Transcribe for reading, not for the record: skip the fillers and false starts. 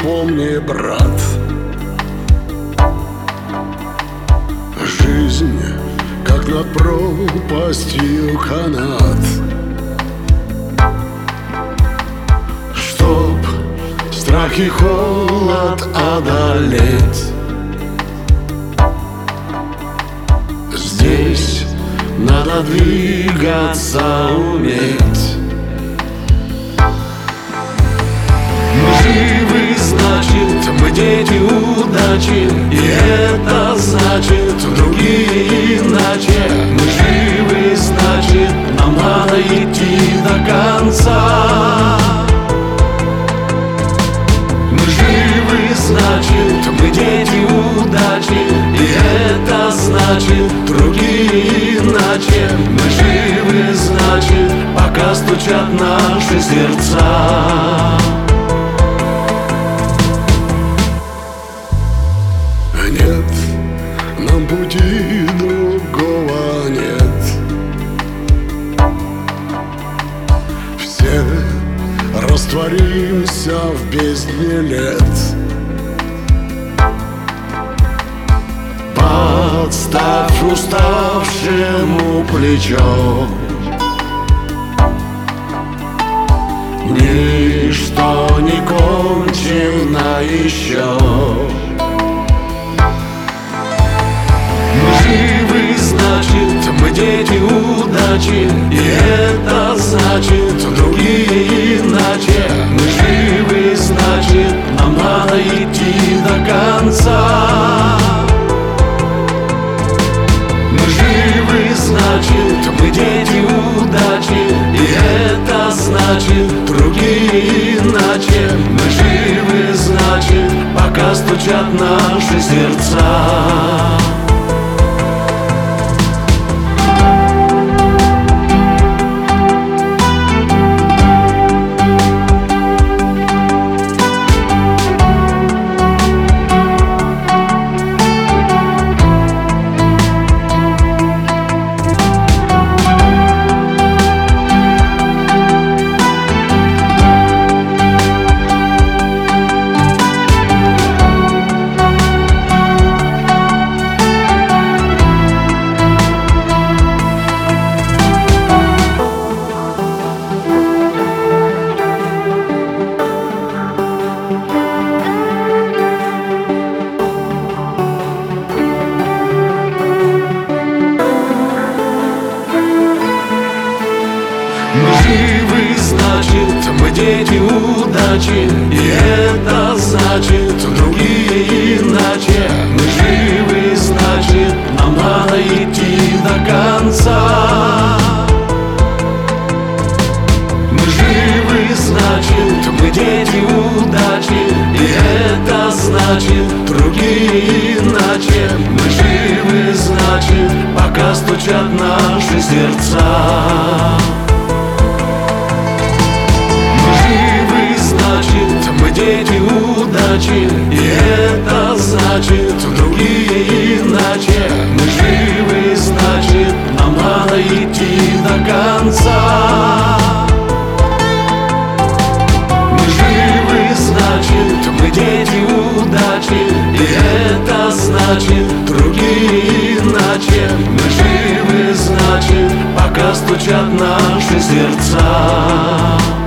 помни, брат, жизнь, как над пропастью канат. Чтоб страх и холод одолеть, здесь надо двигаться уметь. Мы живы, значит, мы дети удачи, и это значит, другие иначе. Мы живы, значит, нам надо идти до конца. Мы живы, значит, мы дети удачи, и это значит, другие иначе. Мы живы, значит, пока стучат наши сердца. Нет, нам пути другого нет. Все растворимся в бездне лет. Подставь уставшему плечо, ничто не кончено еще. Мы живы, значит, мы дети удачи, и это значит, другие иначе. Мы живы, значит, нам надо идти до конца. Мы живы, значит, мы дети удачи, и это значит, другие иначе. Мы живы, значит, пока стучат наши сердца. Мы живы, значит, мы дети удачи, и это значит, другие иначе. Мы живы, значит, нам надо идти до конца. Мы живы, значит, мы дети удачи, и это значит, другие иначе. Мы живы, значит, пока стучат наши сердца. Мы дети удачи, и это значит, другие иначе. Мы живы, значит, нам надо идти до конца. Мы живы, значит, мы дети удачи, и это значит, другие иначе. Мы живы, значит, пока стучат наши сердца.